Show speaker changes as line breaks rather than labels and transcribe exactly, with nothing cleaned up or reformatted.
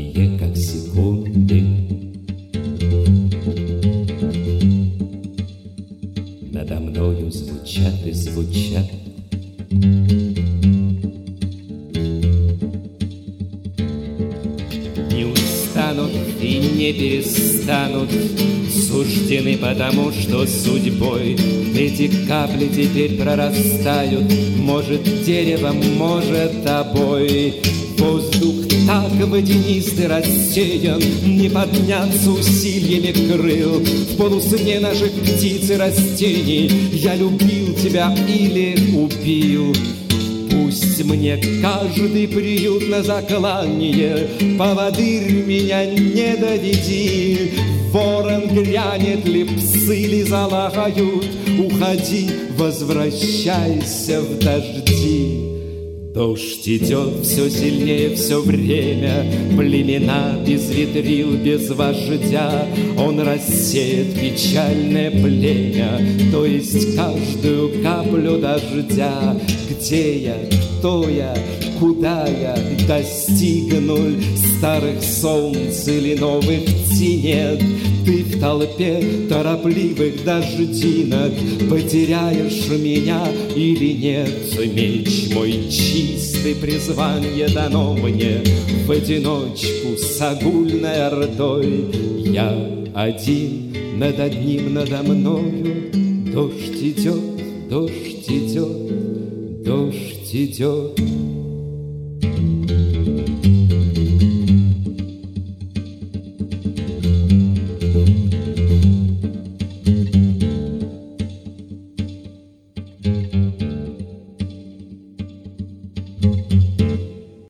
ранние, как секунды. Надо мною звучат и звучат. Не устанут и не перестанут, суждены потому, что судьбой эти капли теперь прорастают. Может, деревом, может, тобой. Воздух так водянистый рассеян, не подняться усилиями крыл. В полусне наших птиц и растений я любил тебя или убил. Пусть мне каждый приют на заклание, поводырь меня не доведи. Ворон грянет ли, псы ли залаяют, уходи, возвращайся в дожди. Дождь идет все сильнее все время, племена без ветрил, без вождя. Он рассеет печальное племя, то есть каждую каплю дождя. Где я, кто я, куда я достигну старых солнц или новых тенет? Ты в толпе торопливых дождинок потеряешь меня или нет? Меч мой чистый, призвание дано мне в одиночку с огульной ордой. Я один, над одним надо мною дождь идет, дождь идет, дождь идет.